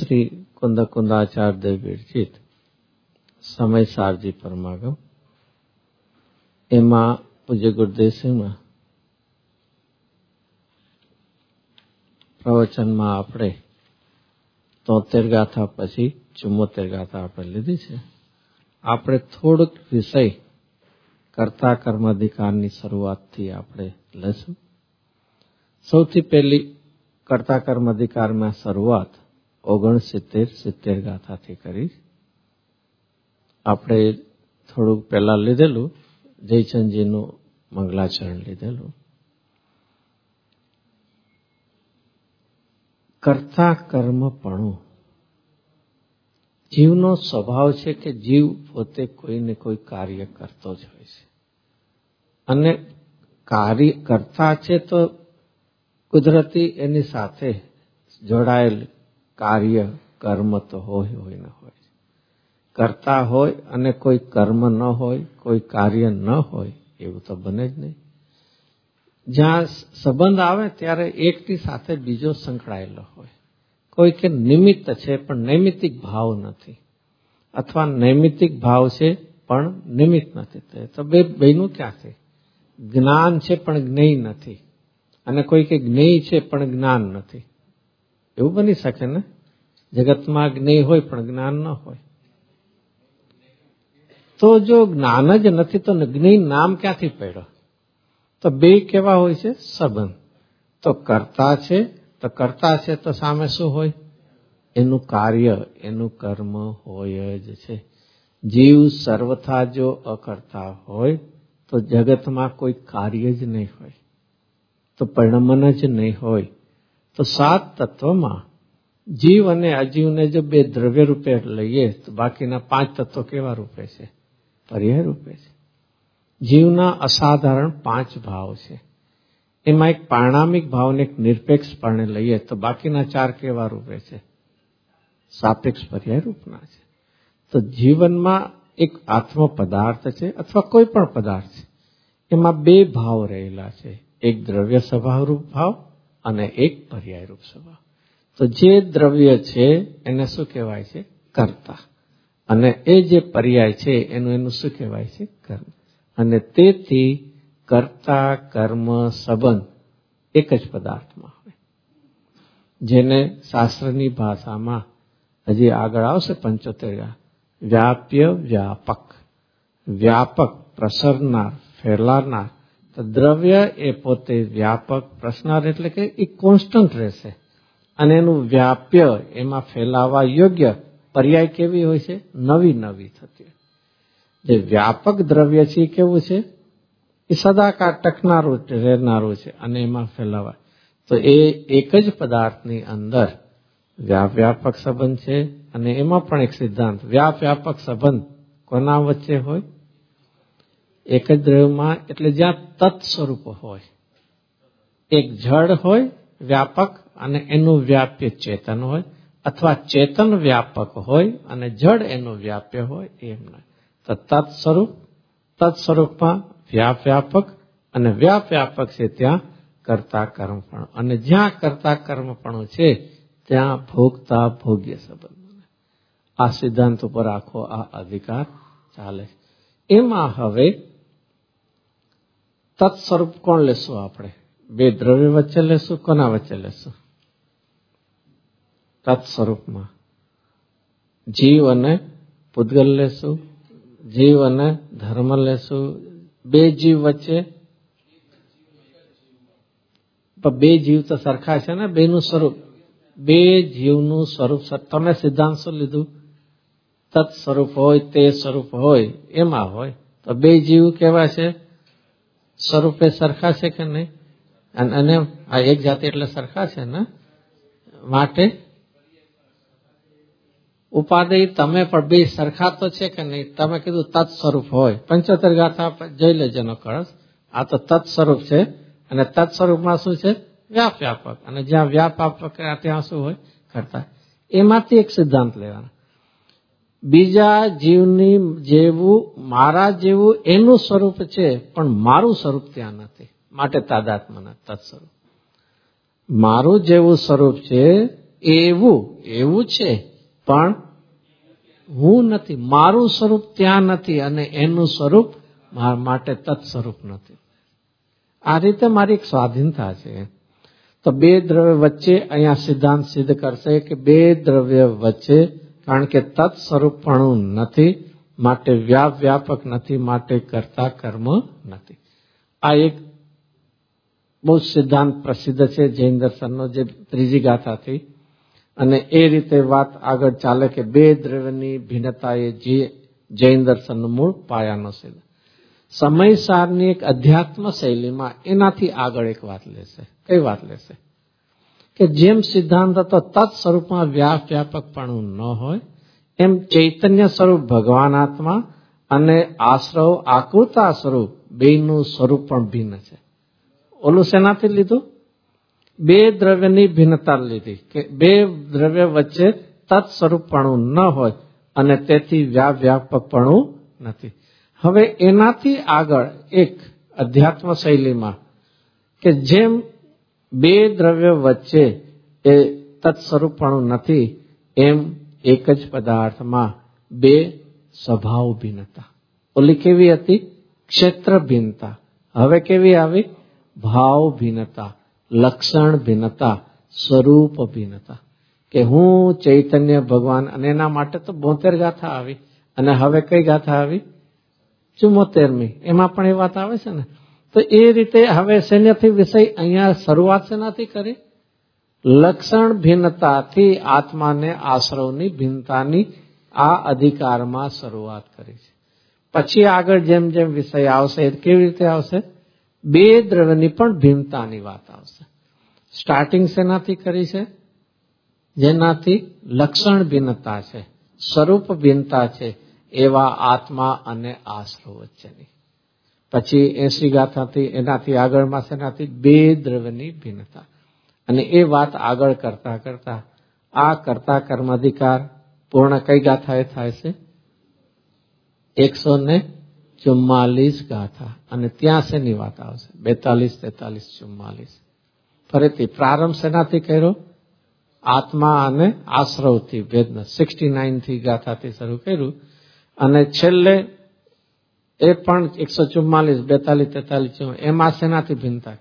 શ્રી કુંદ કુંદાચાર્ય દેવ વિરચિત સમય સારજી પરમાગમ, એમાં પૂજ્ય ગુરુદેવસિંહમાં પ્રવચનમાં આપણે 73 ગાથા પછી 74 ગાથા આપણે લીધી છે. આપણે થોડુંક વિષય કર્તા કર્માધિકારની શરૂઆતથી આપણે લઈશું. સૌથી પહેલી કર્તા કર્માધિકારમાં શરૂઆત 69-70 ગાથાથી કરી. આપણે થોડુંક પહેલા લીધેલું જયચંદજીનું મંગલાચરણ લીધેલું. કર્તા કર્મપણું જીવનો સ્વભાવ છે કે જીવ પોતે કોઈને કોઈ કાર્ય કરતો જ હોય છે, અને કાર્ય કરતા છે તો કુદરતી એની સાથે જોડાયેલ કાર્ય કર્મ તો હોય ન હોય. કરતા હોય અને કોઈ કર્મ ન હોય, કોઈ કાર્ય ન હોય, એવું તો બને જ નહીં. જ્યાં સંબંધ આવે ત્યારે એકની સાથે બીજો સંકળાયેલો હોય. કોઈ કે નિમિત્ત છે પણ નૈમિત્તિક ભાવ નથી, અથવા નૈમિત્તિક ભાવ છે પણ નિમિત્ત નથી. તો બેનું ક્યાંથી? જ્ઞાન છે પણ જ્ઞેય નથી, અને કોઈ કે જ્ઞેય છે પણ જ્ઞાન નથી. એવું બની શકે ને? જગતમાં જ્ઞેય હોય પણ જ્ઞાન ન હોય. તો જો જ્ઞાન જ નથી તો જ્ઞેય નામ ક્યાંથી પડ્યો? તો બે કેવા હોય છે? સંબંધ. તો કરતા છે તો સામે શું હોય? એનું કાર્ય, એનું કર્મ હોય જ છે. જીવ સર્વથા જો અકર્તા હોય તો જગતમાં કોઈ કાર્ય જ નહીં હોય, તો પરિણમન જ નહીં હોય. તો 7 તત્વમાં જીવ અને અજીવને જો 2 દ્રવ્ય રૂપે લઈએ તો બાકીના 5 તત્વો કેવા રૂપે છે? પર્યાય રૂપે છે. જીવના અસાધારણ 5 ભાવ છે. એમાં એક પારણામિક ભાવને એક નિરપેક્ષ પણે લઈએ તો બાકીના 4 કેવા રૂપે છે? સાપેક્ષ પર્યાય રૂપના છે. તો જીવનમાં એક આત્મ પદાર્થ છે અથવા કોઈ પણ પદાર્થ છે, એમાં 2 ભાવ રહેલા છે. એક દ્રવ્ય સ્વભાવ રૂપ ભાવ અને એક પર્યાય રૂપ સ્વભાવ. તો જે દ્રવ્ય છે એને શું કહેવાય છે? કર્તા. અને એ જે પર્યાય છે એનું શું કહેવાય છે? કર્મ. અને તેથી કર્તા કર્મ સંબંધ એક જ પદાર્થમાં હોય, જેને શાસ્ત્રની ભાષામાં હજી આગળ આવશે 75 વ્યાપ્ય વ્યાપક. વ્યાપક પ્રસરનાર, ફેલાનાર. તો દ્રવ્ય એ પોતે વ્યાપક પ્રસરનાર એટલે કે એ કોન્સ્ટન્ટ રહેશે, અને એનું વ્યાપ્ય એમાં ફેલાવા યોગ્ય પર્યાય કેવી હોય છે? નવી થતી. જે વ્યાપક દ્રવ્ય છે એ કેવું છે? એ સદાકાળ ટકનારું રહેનારું છે, અને એમાં ફેલાવાય. તો એ એક જ પદાર્થની અંદર વ્યાપક સંબંધ છે. અને એમાં પણ એક સિદ્ધાંત, વ્યાપક સંબંધ કોના વચ્ચે હોય? એક જ દ્રવ્યમાં. એટલે જ્યાં તત્ સ્વરૂપ હોય, એક જડ હોય વ્યાપક અને એનું વ્યાપ્ય ચેતન હોય, અથવા ચેતન વ્યાપક હોય અને જડ એનું વ્યાપ્ય હોય, એમ નહીં. તો તત્સ્વરૂપમાં વ્યાપક અને વ્યાપક છે ત્યાં કર્તા કર્મપણું. અને જ્યાં કર્તા કર્મપણું છે ત્યાં ભોગતા ભોગ્ય સંબંધ. આ સિદ્ધાંત ઉપર આખો આ અધિકાર ચાલે. એમાં હવે તત્સ્વરૂપ કોણ લેશું? આપણે 2 દ્રવ્ય વચ્ચે લેશું. કોના વચ્ચે લેશું? તત્સ્વરૂપમાં જીવ અને પૂતગલ લેશું, જીવ અને ધર્મ લેશું. 2 જીવ વચ્ચે 2 જીવ તો સરખા છે ને? 2નું સ્વરૂપ, 2 જીવનું સ્વરૂપ. તમે સિદ્ધાંત શું લીધું? તત્ સ્વરૂપ હોય, તે સ્વરૂપ હોય, એમાં હોય. તો 2 જીવ કેવા છે? સ્વરૂપે સરખા છે કે નહીં? અને આ એક જાતિ એટલે સરખા છે ને? માટે ઉપાદેય તમે પણ 2 સરખા તો છે કે નહીં? તમે કીધું તત્ સ્વરૂપ હોય. 75 ગાથા જોઈ લેજેનો કળશ. આ તો તત્ સ્વરૂપ છે, અને તત્ સ્વરૂપમાં શું છે? વ્યાપક. અને જ્યાં વ્યાપક ત્યાં શું હોય? કરતા. એમાંથી એક સિદ્ધાંત લેવાનો. બીજા જીવની જેવું, મારા જેવું એનું સ્વરૂપ છે, પણ મારું સ્વરૂપ ત્યાં નથી. માટે તાદાત્મ્ય તત્સ્વરૂપ. મારું જેવું સ્વરૂપ છે એવું એવું છે, પણ હું નથી, મારું સ્વરૂપ ત્યાં નથી અને એનું સ્વરૂપ મારા માટે તત્સ્વરૂપ નથી. આ રીતે મારી એક સ્વાધીનતા છે. તો બે દ્રવ્ય વચ્ચે અહીંયા સિદ્ધાંત સિદ્ધ કરશે કે બે દ્રવ્ય વચ્ચે, કારણ કે તત્સ્વરૂપપણું નથી માટે વ્યાપક નથી, માટે કરતા કર્મ નથી. આ એક બહુ સિદ્ધાંત પ્રસિદ્ધ છે જૈન દર્શનનો, જે ત્રીજી ગાથાથી. અને એ રીતે વાત આગળ ચાલે કે બે દ્રવ્યની ભિન્નતા એ જૈન દર્શનનું મૂળ પાયાનો સિદ્ધ. સમયસારની એક અધ્યાત્મ શૈલીમાં એનાથી આગળ એક વાત લેશે. કઈ વાત લેશે? કે જેમ સિદ્ધાંત હતો તત્ સ્વરૂપમાં વ્યાપકપણું ન હોય, એમ ચૈતન્ય સ્વરૂપ ભગવાન આત્મા અને આશ્રવ આકૃતા સ્વરૂપ બેનું સ્વરૂપ પણ ભિન્ન છે. ઓલું શેનાથી લીધું? બે દ્રવ્યની ભિન્નતા લીધી કે બે દ્રવ્ય વચ્ચે તત્ સ્વરૂપપણું ન હોય અને તેથી વ્યાપકપણું નથી. હવે એનાથી આગળ એક અધ્યાત્મ શૈલીમાં કે જેમ બે દ્રવ્ય વચ્ચે એ તત્સ્વરૂપપણું નથી, એમ એક જ પદાર્થમાં બે સ્વભાવ ભિન્નતા. ઓલી કેવી હતી? ક્ષેત્ર ભિન્નતા. હવે કેવી આવી? ભાવ ભિન્નતા, લક્ષણ ભિન્નતા, સ્વરૂપ ભિન્નતા. કે હું ચૈતન્ય ભગવાન, અને એના માટે તો 72 ગાથા આવી. અને હવે કઈ ગાથા આવી? 74મી. એમાં પણ એ વાત આવે છે ને. તો એ રીતે હવે શેનાથી વિષય અહીંયા શરૂઆત શેનાથી કરી? લક્ષણ ભિન્નતાથી આત્માને આશ્રવની ભિન્નતાની આ અધિકારમાં શરૂઆત કરી છે. પછી આગળ જેમ જેમ વિષય આવશે કેવી રીતે આવશે? બે દ્રવ્યની પણ ભિન્નતાની વાત આવશે. સ્ટાર્ટિંગ શેનાથી કરી છે? જેનાથી લક્ષણ ભિન્નતા છે, સ્વરૂપ ભિન્નતા છે, એવા આત્મા અને આશ્રવ વચ્ચેની. પછી 80 ગાથાથી એનાથી આગળમાં શેનાથી? બે દ્રવ્યની ભિન્નતા. અને એ વાત આગળ કરતા કરતા આ કરતા કર્માધિકાર પૂર્ણ કઈ ગાથાએ થાય છે? 144 ગાથા. અને ત્યાં શેની વાત આવશે? 42, 43, 44. ફરીથી પ્રારંભ શેનાથી કર્યો? આત્મા અને આશ્રવથી ભેદનો 69થી ગાથાથી શરૂ કર્યું. અને છેલ્લે એ પણ 144, 42, 43, એમાં શેનાથી ભિન્નતા?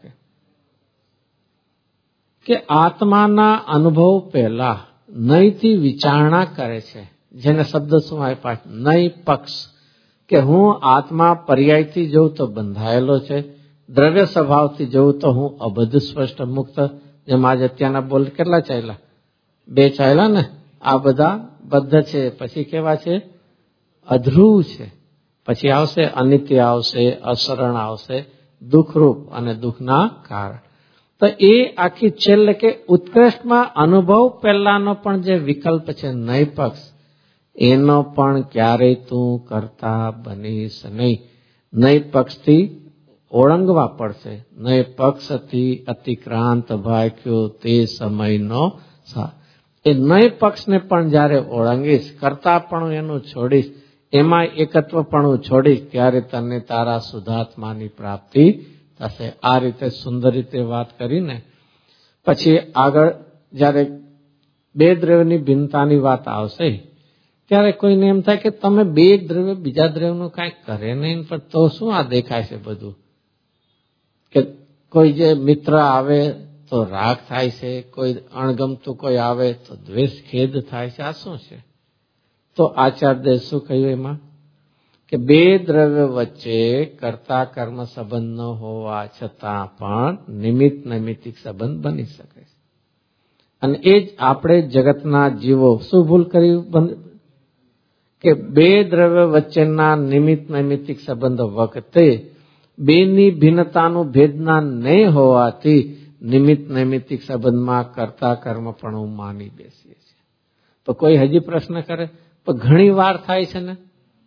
કે આત્માના અનુભવ પહેલા નયથી વિચારણા કરે છે, જેને શબ્દ શું આપ્યા? નય પક્ષ. કે હું આત્મા પર્યાયથી જોઉં તો બંધાયેલો છે, દ્રવ્ય સ્વભાવથી જોઉં તો હું અબદ્ધ સ્પષ્ટ મુક્ત. જેમ આજે અત્યારના બોલ કેટલા ચાલ્યા? 2 ચાલ્યા ને. આ બધા બદ્ધ છે. પછી કેવા છે? અધ્રુવ છે. પછી આવશે અનિત્ય, આવશે અશરણ, આવશે દુઃખરૂપ અને દુઃખના કારણ. તો એ આખી છેલ્લે કે ઉત્કૃષ્ટમાં અનુભવ પહેલાનો પણ જે વિકલ્પ છે નય પક્ષ, એનો પણ ક્યારેય તું કરતા બનીશ નહીં. નય પક્ષથી ઓળંગવા પડશે. નય પક્ષથી અતિક્રાંત ભાગ્યો તે સમયનો સાથ. એ નય પક્ષને પણ જ્યારે ઓળંગીશ, કરતા પણ એનું છોડીશ, એમાં એકત્વપણું છોડીશ, ત્યારે તને તારા શુદ્ધાત્માની પ્રાપ્તિ થશે. આ રીતે સુંદર રીતે વાત કરીને પછી આગળ જ્યારે બે દ્રવ્યની ભિન્નતાની વાત આવશે, ત્યારે કોઈને એમ થાય કે તમે બે દ્રવ્ય બીજા દ્રવ્યનું કાંઈ કરે નહીં, પણ તો શું આ દેખાય છે બધું? કે કોઈ જે મિત્ર આવે તો રાગ થાય છે, કોઈ અણગમતું કોઈ આવે તો દ્વેષ ખેદ થાય છે. આ શું છે? તો આચાર્ય શું કહ્યું એમાં? કે બે દ્રવ્ય વચ્ચે કર્તા કર્મ સંબંધ ન હોવા છતાં પણ નિમિત્ત નૈમિત્તિક સંબંધ બની શકે છે. અને એ જ આપણે જગતના જીવો શું ભૂલ કરી? કે બે દ્રવ્ય વચ્ચેના નિમિત્ત નૈમિત્તિક સંબંધ વખતે બેની ભિન્નતાનું ભેદના નહીં હોવાથી નિમિત્ત નૈમિત્તિક સંબંધમાં કર્તા કર્મ પણ માની બેસીએ છીએ. તો કોઈ હજી પ્રશ્ન કરે? પણ ઘણી વાર થાય છે ને,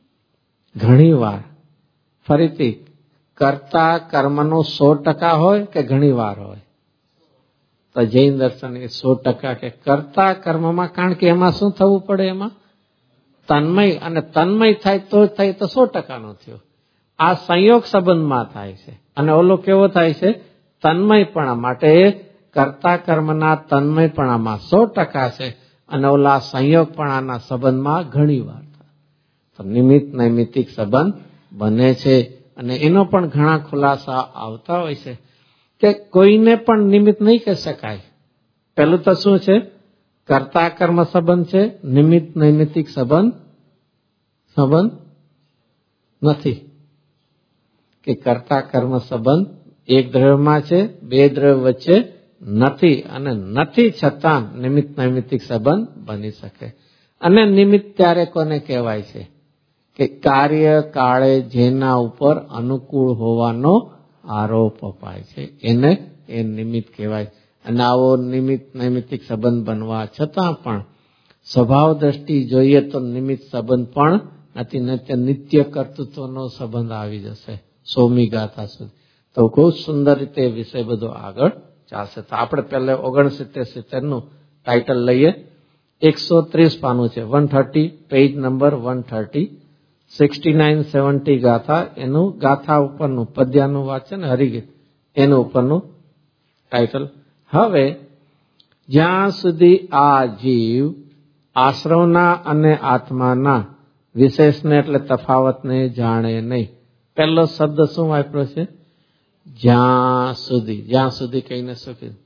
ઘણી વાર. ફરીથી કર્તા કર્મનો 100% હોય કે ઘણી વાર હોય? તો જૈન દર્શન એ 100% કે કર્તા કર્મમાં, કારણ કે એમાં શું થવું પડે? એમાં તન્મય, અને તન્મય થાય તો થાય તો 100% નો થયો. આ સંયોગ સંબંધમાં થાય છે. અને ઓલો કેવો થાય છે? તન્મયપણા માટે કર્તા કર્મના તન્મયપણામાં 100% છે અને ઓલા સંયોગપણાના સંબંધમાં ઘણી વાર થાય. તો નિમિત્ત નૈમિત્તિક સંબંધ બને છે અને એનો પણ ઘણા ખુલાસા આવતા હોય છે કે કોઈને પણ નિમિત્ત નહીં કહી શકાય. પેલું તો શું છે? કર્તા કર્મ સંબંધ છે, નિમિત્ત નૈમિત્તિક સંબંધ નથી. કે કર્તા કર્મ સંબંધ એક દ્રવ્યમાં છે, બે દ્રવ્ય વચ્ચે નથી, અને નથી છતાં નિમિત્ત નૈમિત્તિક સંબંધ બની શકે. અને નિમિત્ત ત્યારે કોને કહેવાય છે? કે કાર્ય કાળે જેના ઉપર અનુકૂળ હોવાનો આરોપ અપાય છે એને એ નિમિત્ત કહેવાય. અને આવો નિમિત્ત નૈમિત્તિક સંબંધ બનવા છતાં પણ સ્વભાવ દ્રષ્ટિ જોઈએ તો નિમિત્ત સંબંધ પણ નથી, નિત્ય કર્તૃત્વનો સંબંધ આવી જશે 100મી ગાથા સુધી. તો ખૂબ સુંદર રીતે વિષય બધો આગળ ચાલશે. તો આપણે પહેલા 69-70 નું ટાઇટલ લઈએ. 130 પાનું છે, 130, પેજ નંબર 130, 69-70 ગાથા. એનું ગાથા ઉપરનું પદ્યાનું વાંચન હરિગીત એનું ઉપરનું ટાઇટલ. હવે જ્યાં સુધી આ જીવ આશ્રવના અને આત્માના વિશેષને એટલે તફાવતને જાણે નહીં. પહેલો શબ્દ શું વાપર્યો છે? જ્યાં સુધી. જ્યાં સુધી કહીને શું કીધું?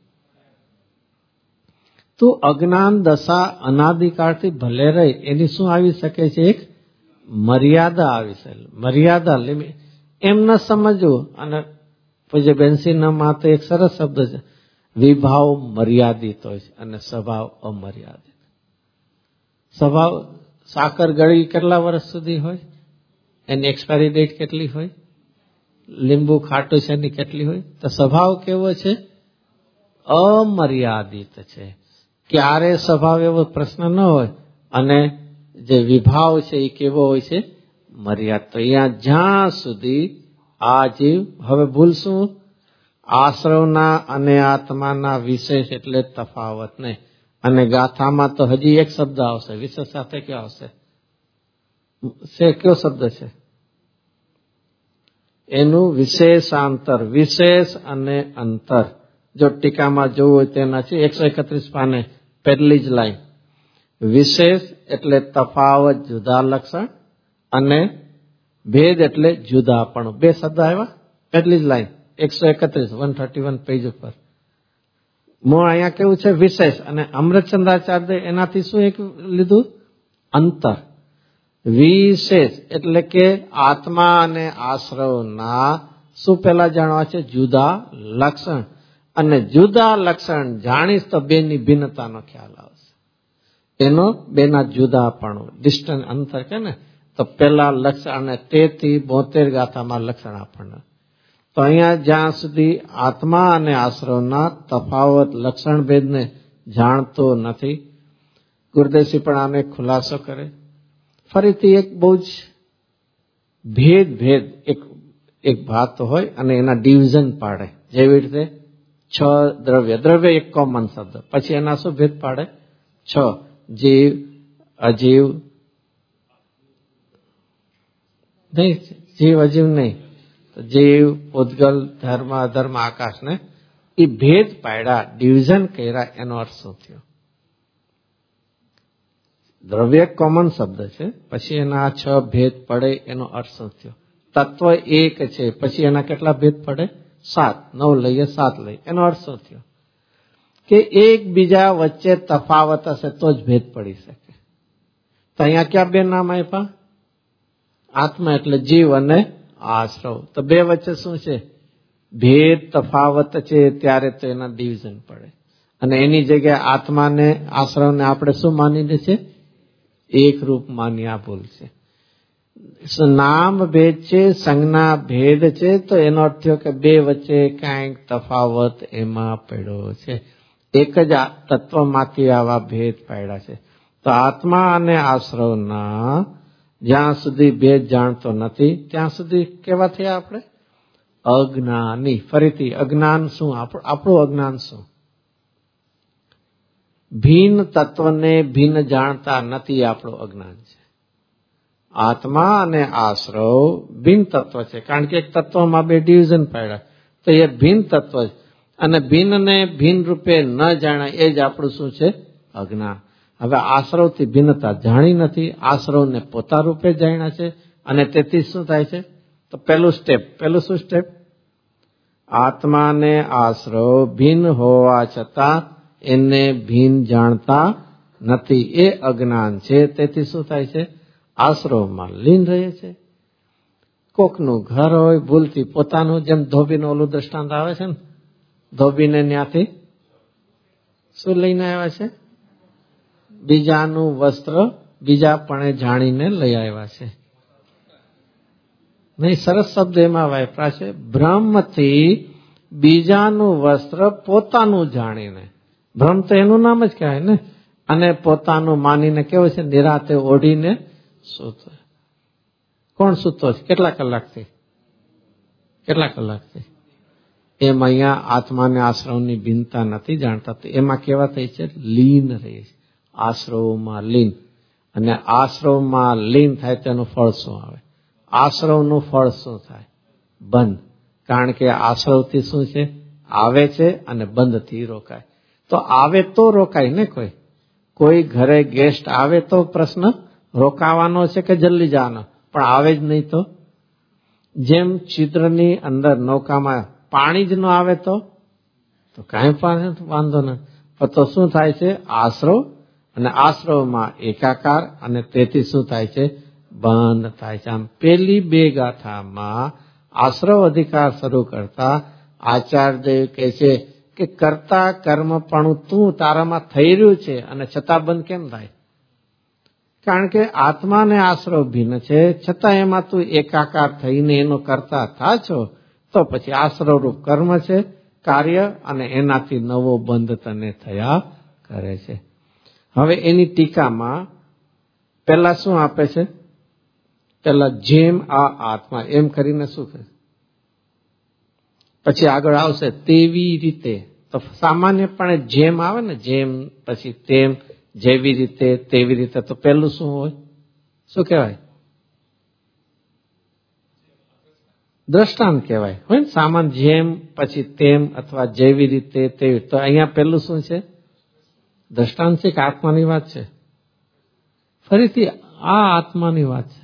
તો અજ્ઞાન દશા અનાદિકાળથી ભલે રહે, એની શું આવી શકે છે? એક મર્યાદા આવી શકે. મર્યાદા, લિમિટ. એમ ન સમજવું. અને પૂજ્ય બેનસીનામાં તો એક સરસ શબ્દ છે, વિભાવ મર્યાદિત હોય છે અને સ્વભાવ અમર્યાદિત. સ્વભાવ સાકર ગળી કેટલા વર્ષ સુધી હોય? એની એક્સપાયરી ડેટ કેટલી હોય? લીંબુ ખાટું છે એની કેટલી હોય? તો સ્વભાવ કેવો છે? અમર્યાદિત છે. ક્યારે સ્વભાવ એવો પ્રશ્ન ન હોય. અને જે વિભાવ છે એ કેવો હોય છે? મર્યાદિત. તો અહીંયા જ્યાં સુધી આ જીવ, હવે ભૂલશું આશ્રવના અને આત્માના વિશેષ એટલે તફાવત નહીં. અને ગાથામાં તો હજી એક શબ્દ આવશે વિશેષ સાથે. ક્યાં આવશે? કયો શબ્દ છે? એનું વિશેષાંતર. વિશેષ અને અંતર જો ટીકામાં જોવું હોય તેના છે 131 પાને પહેલી જ લાઈન. વિશેષ એટલે તફાવત, જુદા લક્ષણ, અને ભેદ એટલે જુદાપણું. બે શબ્દ આવ્યા પહેલી જ લાઈન 131, 131 પેજ ઉપર. અહીંયા કેવું છે? વિશેષ. અને અમૃતચંદ્રાચાર્ય એનાથી શું એક લીધું? અંતર. વિશેષ એટલે કે આત્મા અને આશ્રવના શું પેલા જાણવા છે? જુદા લક્ષણ. અને જુદા લક્ષણ જાણીશ તો બેની ભિન્નતાનો ખ્યાલ આવશે. એનો બેના જુદાપણું, ડિસ્ટન્સ, અંતર કે ને. તો પેલા લક્ષણ, અને તેથી 72 ગાથામાં લક્ષણ આપણને. તો અહીંયા જ્યાં સુધી આત્મા અને આશ્રવના તફાવત લક્ષણ ભેદને જાણતો નથી, ગુરુદેવજી પણ આને ખુલાસો કરે. ફરીથી એક બહુ જ ભેદ એક ભાત હોય અને એના ડિવિઝન પાડે. જેવી રીતે 6 દ્રવ્ય એક કોમન શબ્દ, પછી એના શું ભેદ પાડે? 6 જીવ, અજીવ નહીં, જીવ અજીવ નહીં, જીવ, પૂતગલ, ધર્મ, અધર્મ, આકાશ ને એ ભેદ પાડ્યા, ડિવિઝન કર્યા. એનો અર્થ શું થયો? દ્રવ્ય કોમન શબ્દ છે, પછી એના 6 ભેદ પડે. એનો અર્થ શું થયો? તત્વ એક છે, પછી એના કેટલા ભેદ પડે? 7. 9 લઈએ, 7 લઈએ. એનો અર્થ શું થયો? કે એકબીજા વચ્ચે તફાવત હશે તો જ ભેદ પડી શકે. તો અહીંયા ક્યાં બે નામ આપ્યા? આત્મા એટલે જીવ અને આશ્રવ. તો બે વચ્ચે શું છે? ભેદ, તફાવત છે. ત્યારે તો એના ડિવિઝન પડે. અને એની જગ્યાએ આત્માને, આશ્રવને આપણે શું માનીને છે? એક રૂપ માની. આ ભૂલ છે. નામ ભેદ છે, સંજ્ઞા ભેદ છે. તો એનો અર્થ થયો કે બે વચ્ચે કાંઈક તફાવત એમાં પડ્યો છે. એક જ તત્વમાંથી આવા ભેદ પાડ્યા છે. તો આત્મા અને આશ્રવના જ્યાં સુધી ભેદ જાણતો નથી ત્યાં સુધી કેવા થયા આપણે? અજ્ઞાની. ફરીથી અજ્ઞાન શું? આપણું અજ્ઞાન શું? ભિન્ન તત્વને ભિન્ન જાણતા નથી, આપણું અજ્ઞાન છે. આત્મા અને આશ્રવ ભિન્ન તત્વ છે, કારણ કે એક તત્વમાં બે ડિવિઝન પાડ્યા, તો એ ભિન્ન તત્વ છે. અને ભિન્નને ભિન્ન રૂપે ન જાણે એ જ આપણું શું છે? અજ્ઞાન. હવે આશ્રવથી ભિન્નતા જાણી નથી, આશ્રવને પોતા રૂપે જાણ્યા છે, અને તેથી શું થાય છે? તો પહેલું શું સ્ટેપ? આત્માને આશ્રવ ભિન્ન હોવા છતાં એને ભિન્ન જાણતા નથી, એ અજ્ઞાન છે. તેથી શું થાય છે? આશ્રવમાં લીન રહે છે. કોકનું ઘર હોય, ભૂલથી પોતાનું, જેમ ધોબીનું ઓલું દ્રષ્ટાંત આવે છે ને, ધોબીને ત્યાંથી શું લઈને આવ્યા છે? બીજાનું વસ્ત્ર બીજાપણે જાણીને લઈ આવ્યા છે. નહીં, સરસ શબ્દ એમાં વાપરા છે, ભ્રમથી બીજાનું વસ્ત્ર પોતાનું જાણીને. ભ્રમ તો એનું નામ જ કહેવાય ને. અને પોતાનું માનીને કેવું છે? નિરાતે ઓઢીને સૂતો. કોણ સૂતો છે? કેટલા કલાકથી? એમ અહીંયા આત્માને આશ્રવની ભિન્નતા નથી જાણતા, તો એમાં કેવા થઈ છે? લીન રહે છે, આશ્રવમાં લીન. અને આશ્રવમાં લીન થાય તેનું ફળ શું આવે? આશ્રવનું ફળ શું થાય? બંધ. કારણ કે આશ્રવથી શું છે? આવે છે, અને બંધથી રોકાય. તો આવે તો રોકાય ને. કોઈ ઘરે ગેસ્ટ આવે તો પ્રશ્ન રોકાવાનો છે કે જલ્દી જવાનો? પણ આવે જ નહીં તો? જેમ છિદ્રની અંદર નૌકામાં પાણી જ ન આવે તો કાંઈ વાંધો નહીં. તો શું થાય છે? આશ્રવ અને આશ્રવમાં એકાકાર, અને તેથી શું થાય છે? બંધ થાય છે. આમ પેલી બે ગાથામાં આશ્રવ અધિકાર શરૂ કરતા આચાર્યદેવ કહે છે કે કરતા કર્મપણું તું તારામાં થઈ રહ્યું છે, અને છતાં બંધ કેમ થાય? કારણ કે આત્માને આશ્રવ ભિન્ન છે, છતાં એમાં તું એકાકાર થઈને એનો કરતા થા છો, તો પછી આશ્રવ રૂપ કર્મ છે, કાર્ય, અને એનાથી નવો બંધ તને થયા કરે છે. હવે એની ટીકામાં પહેલા શું આપે છે? પહેલા જેમ આ આત્મા એમ કરીને શું કહે? પછી આગળ આવશે તેવી રીતે. તો સામાન્યપણે જેમ આવે ને, જેમ, પછી તેમ, જેવી રીતે, તેવી રીતે, તો પહેલું શું હોય? શું કહેવાય? દ્રષ્ટાંત કહેવાય હોય ને. સામાન જેમ, પછી તેમ, અથવા જેવી રીતે, તેવી. તો અહીંયા પહેલું શું છે? દ્રષ્ટાંત છે કે આત્માની વાત છે? ફરીથી આ આત્માની વાત છે.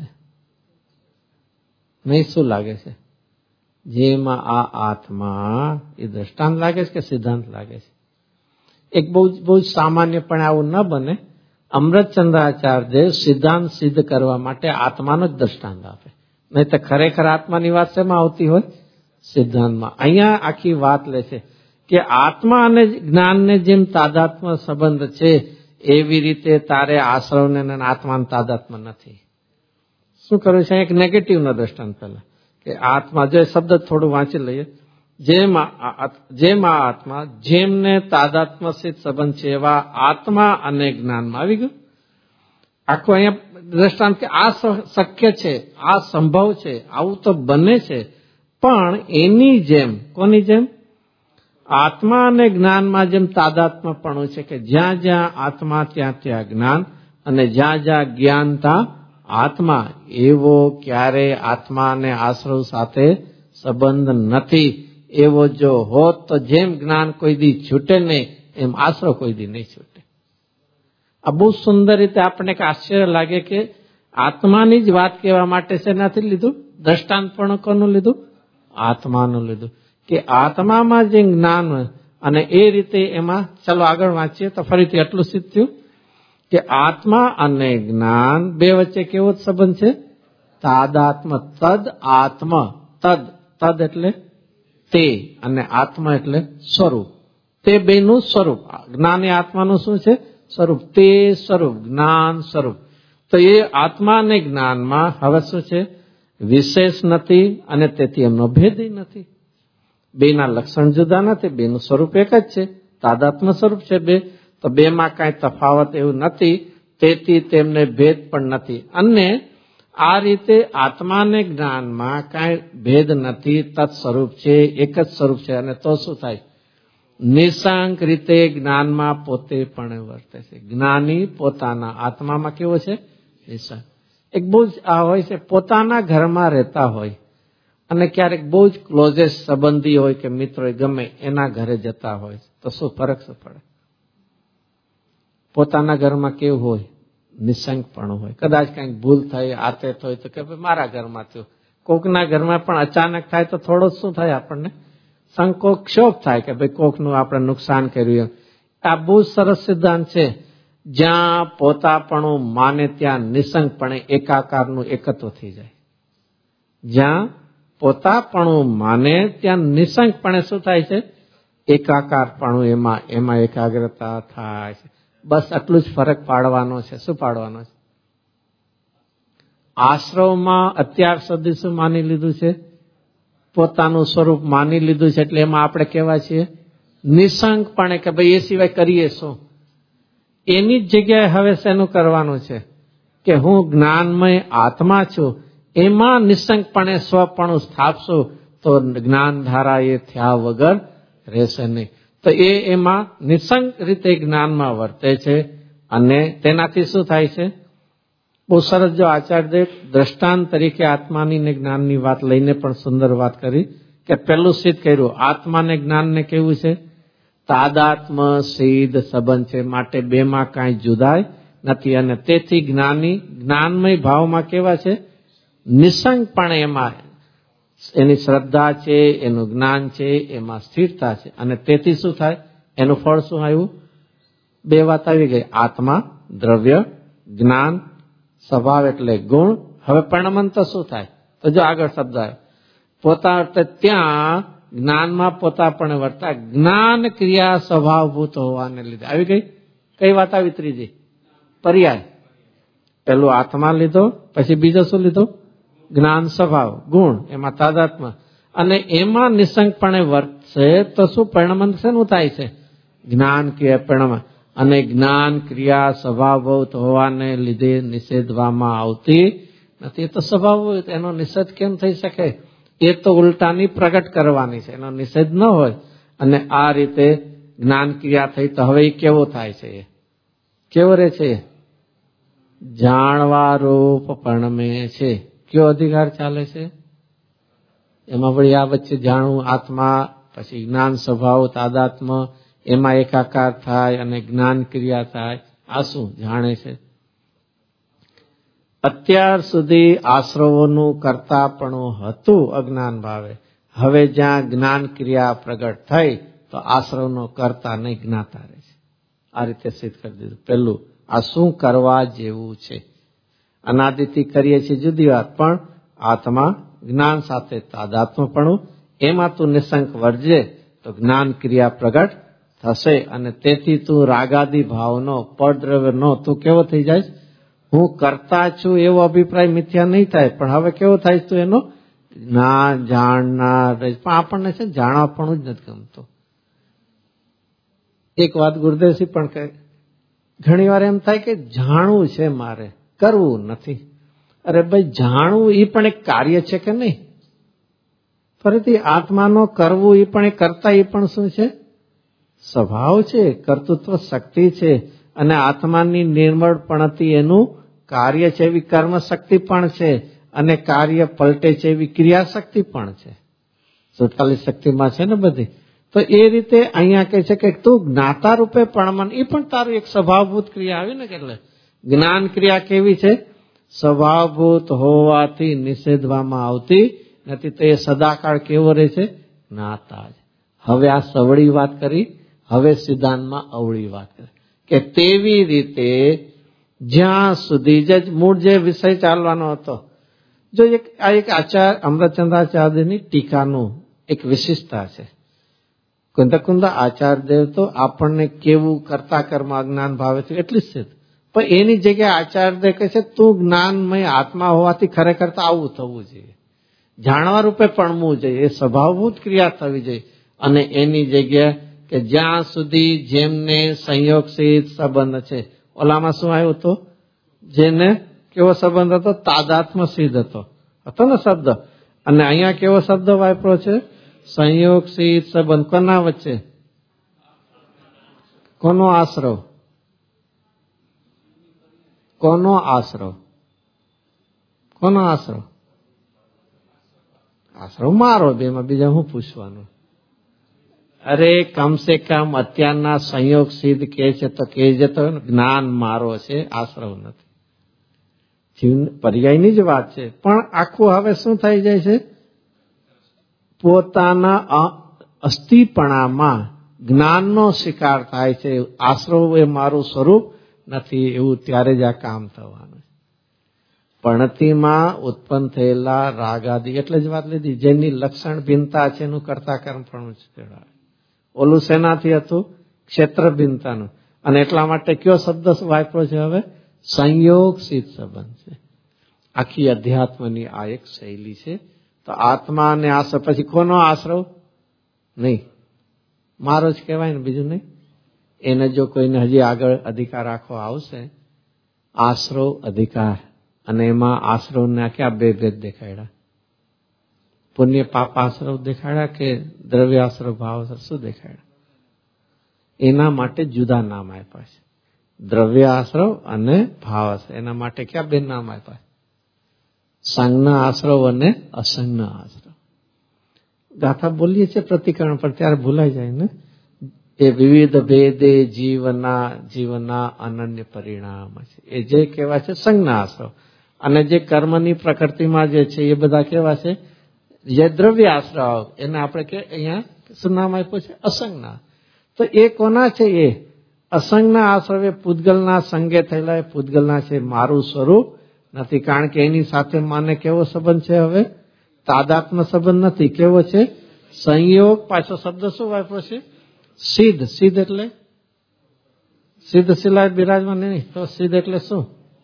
નહીં, શું લાગે છે? જેમાં આ આત્મા એ દ્રષ્ટાંત લાગે છે કે સિદ્ધાંત લાગે છે? એક બહુ સામાન્યપણે આવું ન બને. અમૃતચંદ્રાચાર્ય સિદ્ધાંત સિદ્ધ કરવા માટે આત્માનો જ દ્રષ્ટાંત આપે. નહીં તો ખરેખર આત્માની વાત શેમાં આવતી હોય? સિદ્ધાંતમાં. અહીંયા આખી વાત લે છે કે આત્મા અને જ્ઞાનને જેમ તાદાત્મ્ય સંબંધ છે, એવી રીતે તારે આશ્રવને અને આત્માને તાદાત્મ્ય નથી. શું કર્યું છે? એક નેગેટિવનો દ્રષ્ટાંત પહેલા કે આત્મા, જે શબ્દ થોડું વાંચી લઈએ. જેમ આ આત્મા, જેમને તાદાત્મ્યસિત સંબંધ છે, એવા આત્મા અને જ્ઞાનમાં આવી ગયું. આખું અહીંયા દ્રષ્ટાંત કે આ શક્ય છે, આ સંભવ છે, આવું તો બને છે, પણ એની જેમ. કોની જેમ? આત્મા અને જ્ઞાનમાં જેમ તાદાત્મ્યપણું છે કે જ્યાં જ્યાં આત્મા ત્યાં ત્યાં જ્ઞાન, અને જ્યાં જ્યાં જ્ઞાન ત્યાં આત્મા. એવો ક્યારે આત્મા અને આશ્રવ સાથે સંબંધ નથી. એવો જો હોત તો જેમ જ્ઞાન કોઈ દી છૂટે નહીં, એમ આશ્રવ કોઈ દી નહીં છૂટે. આ બહુ સુંદર રીતે આપણને એક આશ્ચર્ય લાગે કે આત્માની જ વાત કહેવા માટે છે નથી લીધું દ્રષ્ટાંત, પણ કોનું લીધું? આત્માનું લીધું. કે આત્મામાં જે જ્ઞાન, અને એ રીતે એમાં. ચાલો આગળ વાંચીએ તો ફરીથી એટલું સિદ્ધ થયું કે આત્મા અને જ્ઞાન બે વચ્ચે કેવો સંબંધ છે? તાદાત્મ્ય. તદ આત્મ. તદ એટલે તે, અને આત્મા એટલે સ્વરૂપ. તે બેનું સ્વરૂપ. જ્ઞાન એ આત્માનું શું છે? સ્વરૂપ. તે સ્વરૂપ, જ્ઞાન સ્વરૂપ. તો એ આત્મા અને જ્ઞાનમાં હવે શું છે? વિશેષ નથી, અને તેથી એમનો ભેદ નથી. બેના લક્ષણ જુદા નથી, બેનું સ્વરૂપ એક જ છે, તાદાત્મ્ય સ્વરૂપ છે બે. તો બેમાં કાંઈ તફાવત એવું નથી, તેથી તેમને ભેદ પણ નથી. અને આ રીતે આત્મા અને જ્ઞાનમાં કાંઈ ભેદ નથી, તત્સ્વરૂપ છે, એક જ સ્વરૂપ છે. અને તો શું થાય? નિશંક રીતે જ્ઞાનમાં પોતે પણ વર્તે છે. જ્ઞાની પોતાના આત્મામાં કેવો છે? નિશંક. એક બહુ જ આ હોય છે, પોતાના ઘરમાં રહેતા હોય અને ક્યારેક બહુ જ ક્લોઝેસ્ટ સંબંધી હોય કે મિત્રો ગમે એના ઘરે જતા હોય તો શું ફરક શું પડે? પોતાના ઘરમાં કેવું હોય? નિશંકપણું હોય. કદાચ કંઈક ભૂલ થઈ, આતેત હોય તો કે ભાઈ મારા ઘરમાં થયું. કોકના ઘરમાં પણ અચાનક થાય તો થોડો શું થાય? આપણને સંકોચ, ક્ષોભ થાય કે ભાઈ કોકનું આપણે નુકસાન કર્યું. આ બહુ સરસ સિદ્ધાંત છે. જ્યાં પોતાપણું માને ત્યાં નિશંકપણે એકાકારનું એકત્વ થઈ જાય. જ્યાં પોતાપણું માને ત્યાં નિશંકપણે શું થાય છે? એકાકારપણું, એમાં એકાગ્રતા થાય છે. બસ આટલું જ ફરક પાડવાનો છે. શું પાડવાનો છે? આશ્રવમાં અત્યાર સુધી શું માની લીધું છે? પોતાનું સ્વરૂપ માની લીધું છે. એટલે એમાં આપણે કેવા છીએ? નિશંકપણે કે ભાઈ એ સિવાય કરીએ શું? એની જ જગ્યાએ હવે શેનું કરવાનું છે કે હું જ્ઞાનમય આત્મા છું. એમાં નિશંકપણે સ્વપણું સ્થાપશું તો જ્ઞાન ધારા એ થયા વગર રહેશે નહીં. તો એમાં નિશંક રીતે જ્ઞાનમાં વર્તે છે અને તેનાથી શું થાય છે? બહુ સરસ. જો આચાર્યદેવ દ્રષ્ટાંત તરીકે આત્માની ને જ્ઞાનની વાત લઈને પણ સુંદર વાત કરી કે પેલું સિદ્ધ કર્યું આત્માને જ્ઞાનને કેવું છે? તાદાત્મ સિદ્ધ સંબંધ છે. માટે બેમાં કાંઈ જુદાય નથી. અને તેથી જ્ઞાની જ્ઞાનમય ભાવમાં કેવા છે? નિશંકપણે એમાં એની શ્રદ્ધા છે, એનું જ્ઞાન છે, એમાં સ્થિરતા છે. અને તેથી શું થાય? એનું ફળ શું આવ્યું? બે વાત આવી ગઈ. આત્મા, દ્રવ્ય, જ્ઞાન, સ્વભાવ એટલે ગુણ. હવે પરિણમન તો શું થાય? તો જો આગળ શબ્દ આવ્યો પોતા, ત્યાં જ્ઞાનમાં પોતાપણે વર્તા જ્ઞાન ક્રિયા સ્વભાવભૂત હોવાને લીધે આવી ગઈ. કઈ વાત આવી? ત્રીજી પર્યાય. પેલું આત્મા લીધો, પછી બીજો શું લીધો? જ્ઞાન, સ્વભાવ, ગુણ, એમાં તાદાત્મ. અને એમાં નિશંકપણે વર્તશે તો શું પરિણમન શેનું થાય છે? જ્ઞાન ક્રિયા પરિણમન. અને જ્ઞાન ક્રિયા સ્વભાવભૂત હોવાને લીધે નિષેધવામાં આવતી નથી. એ તો સ્વભાવ હોય, એનો નિષેધ કેમ થઈ શકે? એ તો ઉલટાની પ્રગટ કરવાની છે, એનો નિષેધ ન હોય. અને આ રીતે જ્ઞાન ક્રિયા થઈ તો હવે એ કેવો થાય છે? કેવો રહે છે? જાણવા રૂપ પરિણમે છે. કયો અધિકાર ચાલે છે? એમાં વળી આ વચ્ચે જાણવું આત્મા, પછી જ્ઞાન, સ્વભાવ, તાદાત્મ, એમાં એકાકાર થાય અને જ્ઞાન ક્રિયા થાય. આ શું જાણે છે? અત્યાર સુધી આશ્રવોનું કર્તાપણું હતું અજ્ઞાન ભાવે. હવે જ્યાં જ્ઞાન ક્રિયા પ્રગટ થઈ તો આશ્રવનો કર્તા નહીં, જ્ઞાતા રહે છે. આ રીતે સિદ્ધ કરી દીધું. પહેલું આ શું કરવા જેવું છે? અનાદિથી કરીએ છીએ જુદી વાત, પણ આત્મા જ્ઞાન સાથે તાદાત્મપણું, એમાં તું નિશંક વર્જે તો જ્ઞાન ક્રિયા પ્રગટ થશે. અને તેથી તું રાગાદી ભાવનો, પરદ્રવ્યનો તું કેવો થઈ જાય? હું કરતા છું એવો અભિપ્રાય મિથ્યા નહીં થાય. પણ હવે કેવો થાય? તું એનો ના જાણનાર. પણ આપણને છે જાણવાપણું જ નથી ગમતું. એક વાત ગુરુદેવસિંહ પણ કહે, ઘણી વાર એમ થાય કે જાણવું છે મારે, કરવું નથી. અરે ભાઈ, જાણવું એ પણ એક કાર્ય છે કે નહીં? ફરીથી આત્માનો કરવું એ પણ એક કરતા, એ પણ શું છે? સ્વભાવ છે, કર્તૃત્વ શક્તિ છે. અને આત્માની નિર્મળપણથી એનું કાર્ય છે, એવી કર્મ શક્તિ પણ છે. અને કાર્ય પલટે છે એવી ક્રિયા શક્તિ પણ છે. 47 શક્તિમાં છે ને બધી. તો એ રીતે અહીંયા કહે છે કે તું જ્ઞાતા રૂપે પણ એ પણ તારું એક સ્વભાવભૂત ક્રિયા આવી ને. એટલે જ્ઞાન ક્રિયા કેવી છે? સ્વભાવભૂત હોવાથી નિષેધવામાં આવતી નથી. તો એ સદાકાળ કેવો રહે છે? જ્ઞાતા જ. હવે આ સવળી વાત કરી, હવે સિદ્ધાંતમાં અવળી વાત કરી કે તેવી રીતે જ્યાં સુધી જ મૂળ જે વિષય ચાલવાનો હતો. જો આ એક આચાર્ય અમૃતચંદ્રાચાર્યની ટીકાનું એક વિશિષ્ટતા છે. કુંદ આચાર્યદેવ તો આપણને કેવું કરતા કર્મ અજ્ઞાન ભાવે છે એટલી જ છે. પણ એની જગ્યાએ આચાર્યદેવ કહે છે તું જ્ઞાનમય આત્મા હોવાથી ખરેખર તો આવું થવું જોઈએ, જાણવા રૂપે પણવું જોઈએ, એ સ્વભાવભૂત ક્રિયા થવી જોઈએ. અને એની જગ્યાએ કે જ્યાં સુધી જેમને સંયોગસિદ્ધ સંબંધ છે, ઓલામાં શું આવ્યું હતું? જેને કેવો સંબંધ હતો? તાદાત્મ સિદ્ધ હતો ને શબ્દ. અને અહીંયા કેવો શબ્દ વાપર્યો છે? સંયોગસિદ્ધ સંબંધ. કોના વચ્ચે? કોનો આશ્રવ? કોનો આશ્રવ? કોનો આશ્રવ? આશ્રવ મારો, બેમાં બીજા હું પૂછવાનું? અરે કમસે કમ અત્યારના સંયોગ સિદ્ધ કે છે તો કહેજે તો જ્ઞાન મારો છે, આશ્રવ નથી. જીવ પર્યાયની જ વાત છે. પણ આખું હવે શું થઈ જાય છે? પોતાના અસ્થિપણામાં જ્ઞાનનો શિકાર થાય છે. આશ્રવ એ મારું સ્વરૂપ નથી એવું ત્યારે જ આ કામ થવાનું. પણતીમાં ઉત્પન્ન થયેલા રાગાદી એટલે જ વાત લીધી, જેની લક્ષણ ભિન્નતા છે એનું કર્તા કર્મ પણ કહેવાય. ઓલું શેનાથી હતું? ક્ષેત્ર ભિન્નતાનું. અને એટલા માટે કયો શબ્દ વાપરો છે હવે? સંયોગ સિદ્ધ સંબંધ છે. આખી અધ્યાત્મની આ એક શૈલી છે. તો આત્મા અને આશ્રવ પછી કોનો આશ્રવ? નહીં, મારો જ કહેવાય ને, બીજું નહીં. એને જો કોઈને હજી આગળ અધિકાર રાખવો આવશે, આશ્રવ અધિકાર, અને એમાં આશ્રવને ક્યાં બે ભેદ દેખાડ્યા? પુણ્ય પાપ આશ્રવ દેખાડ્યા કે દ્રવ્ય આશ્રવ ભાવ આશ્રવ? શું દેખાડ્યા? એના માટે જુદા નામ આપ્યા છે, દ્રવ્ય આશ્રવ અને ભાવ આશ્રવ. એના માટે ક્યાં બે નામ આપ્યા? સંજ્ઞા આશ્રવ અને અસંજ્ઞા આશ્રવ. ગાથા બોલીએ છીએ પ્રતિકરણ, પણ ત્યારે ભૂલાઈ જાય ને. એ વિવિધ ભેદે જીવના અનન્ય પરિણામ છે. એ જે કહેવાય છે સંજ્ઞા આશ્રવ. અને જે કર્મની પ્રકૃતિમાં જે છે એ બધા કેવા છે? જે દ્રવ્ય આશ્રવ. એને આપણે કે અહીંયા શું નામ આપ્યું છે? અસંજ્ઞા. તો એ કોના છે? એ અસંજ્ઞા આશ્રવ એ પૂતગલના સંગે થયેલા, એ પૂતગલના છે, મારું સ્વરૂપ નથી. કારણ કે એની સાથે માને કેવો સંબંધ છે? હવે તાદાત્મ્ય સંબંધ નથી. કેવો છે? સંયોગ. પાછો શબ્દ શું વાપરો છે? સિદ્ધ. સિદ્ધ એટલે સિદ્ધ શિલા બિરાજમાન નહીં, તો સિદ્ધ એટલે શું?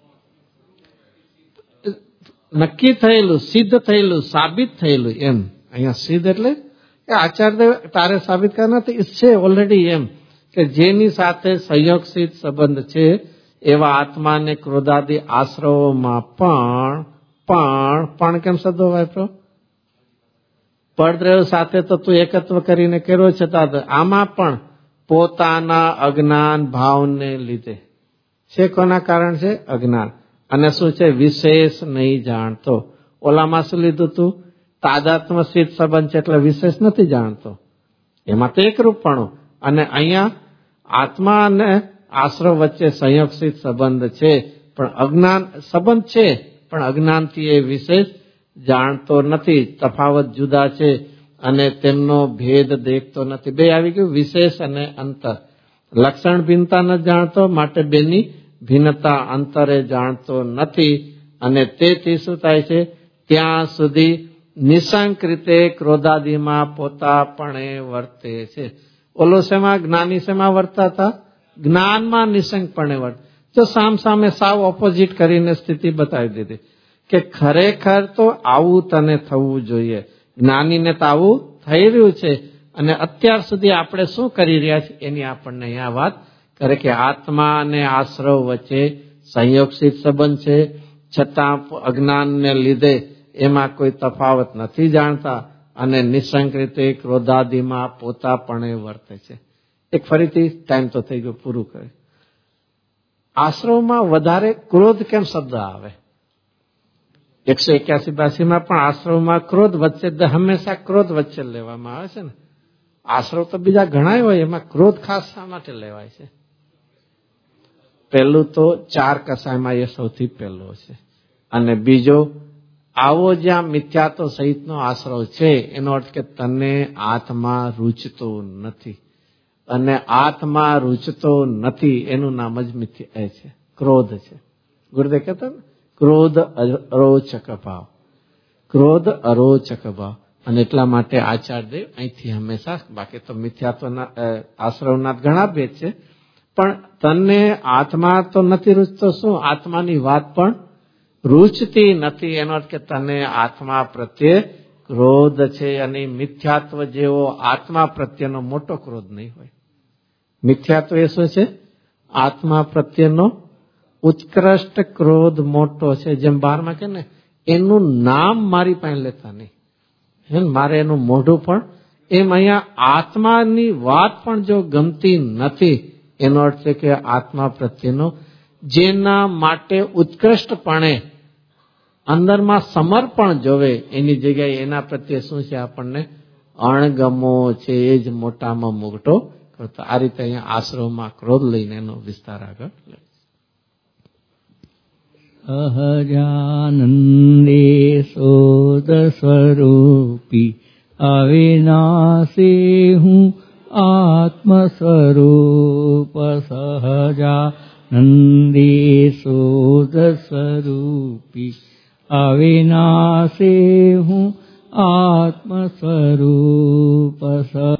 નક્કી થયેલું, સિદ્ધ થયેલું, સાબિત થયેલું. એમ અહીંયા સિદ્ધ એટલે આચાર્ય તારે સાબિત કરવા નથી, છે ઓલરેડી. એમ કે જેની સાથે સંયોગ સિદ્ધ સંબંધ છે એવા આત્માને ક્રોધાદી આશ્રવોમાં પણ કેમ શબ્દો વાપરો? પડદ્રવ્ય સાથે તો તું એકત્વ કરીને કર્યો છે, આમાં પણ પોતાના અજ્ઞાન ભાવને લીધે છે. કોના કારણ છે? અજ્ઞાન. અને શું છે? વિશેષ નહીં જાણતો. ઓલામાં શું લીધું તું? તાદાત્મ્ય સિદ્ધ સંબંધ છે એટલે વિશેષ નથી જાણતો, એમાં તો એકરૂપપણું. અને અહીંયા આત્મા અને આશ્રવ વચ્ચે સંયોગ સિદ્ધ સંબંધ છે, પણ અજ્ઞાન સંબંધ છે, પણ અજ્ઞાનથી એ વિશેષ જાણતો નથી. તફાવત જુદા છે અને તેમનો ભેદ દેખતો નથી. બે આવી ગયું, વિશેષ અને અંતર. લક્ષણ ભિન્નતા ન જાણતો, માટે બેની ભિન્નતા અંતરે જાણતો નથી. અને તેથી શું થાય છે? ત્યાં સુધી નિશંક રીતે ક્રોધાદિમાં પોતાપણે વર્તે છે. ઓલો શેમાં? જ્ઞાની શેમાં વર્તા હતા? જ્ઞાનમાં નિશંકપણે વર્તે. જો સામે સાવ ઓપોઝિટ કરીને સ્થિતિ બતાવી દીધી કે ખરેખર તો આવું તને થવું જોઈએ. જ્ઞાનીને તો આવું થઈ રહ્યું છે. અને અત્યાર સુધી આપણે શું કરી રહ્યા છીએ એની આપણને અહીંયા વાત કરે કે આત્મા અને આશ્રવ વચ્ચે સંયોગસિત સંબંધ છે, છતાં અજ્ઞાનને લીધે એમાં કોઈ તફાવત નથી જાણતા અને નિશંક રીતે ક્રોધાદિમાં પોતાપણે વર્તે છે. એક ફરીથી ટાઈમ તો થઈ ગયો, પૂરું કરે. આશ્રવમાં વધારે ક્રોધ કેમ શબ્દ આવે? 181-82 પણ આશ્રવમાં ક્રોધ વચ્ચે, હંમેશા ક્રોધ વચ્ચે લેવામાં આવે છે ને. આશ્રવ તો બીજા ઘણા હોય, એમાં ક્રોધ ખાસ શા માટે લેવાય છે? પહેલું તો 4 કસાયમાં એ સૌથી પહેલો છે. અને બીજો, આવો જ્યાં મિથ્યાત્વ સહિતનો આશ્રવ છે, એનો અર્થ કે તને આત્મા રૂચતો નથી. અને આત્મા રૂચતો નથી એનું નામ જ મિથ્યા છે, ક્રોધ છે. ગુરુદેવ કહેતા ને, ક્રોધ અરોચક ભાવ, ક્રોધ અરોચક ભાવ. અને એટલા માટે આચાર્યદેવ અહીંથી હંમેશા, બાકી તો મિથ્યાત્વના આશ્રવના ઘણા ભેદ છે, પણ તને આત્મા તો નથી રૂચતો. શું? આત્માની વાત પણ રૂચતી નથી. એનો અર્થ કે તને આત્મા પ્રત્યે ક્રોધ છે. અને મિથ્યાત્વ જેવો આત્મા પ્રત્યેનો મોટો ક્રોધ નહીં હોય. મિથ્યાત્વ એ શું છે? આત્મા પ્રત્યેનો ઉત્કૃષ્ટ ક્રોધ મોટો છે. જેમ 12માં કે ને, એનું નામ મારી પાસે લેતા નહીં, મારે એનું મોઢું પણ. એમ અહીંયા આત્માની વાત પણ જો ગમતી નથી, એનો અર્થ છે કે આત્મા પ્રત્યેનો, જેના માટે ઉત્કૃષ્ટપણે અંદરમાં સમર્પણ જોવે, એની જગ્યાએ એના પ્રત્યે શું છે આપણને અણગમો છે, એ જ મોટામાં મોટો કરતો. આ રીતે અહીંયા આશ્રમમાં ક્રોધ લઈને એનો વિસ્તાર આગળ લે. સહજાનંદે શોધ સ્વરૂપી અવિનાશી હું આત્મ સ્વરૂપ. સહજાનંદે શોધ સ્વરૂપી અવિનાશી હું આત્મ સ્વરૂપ.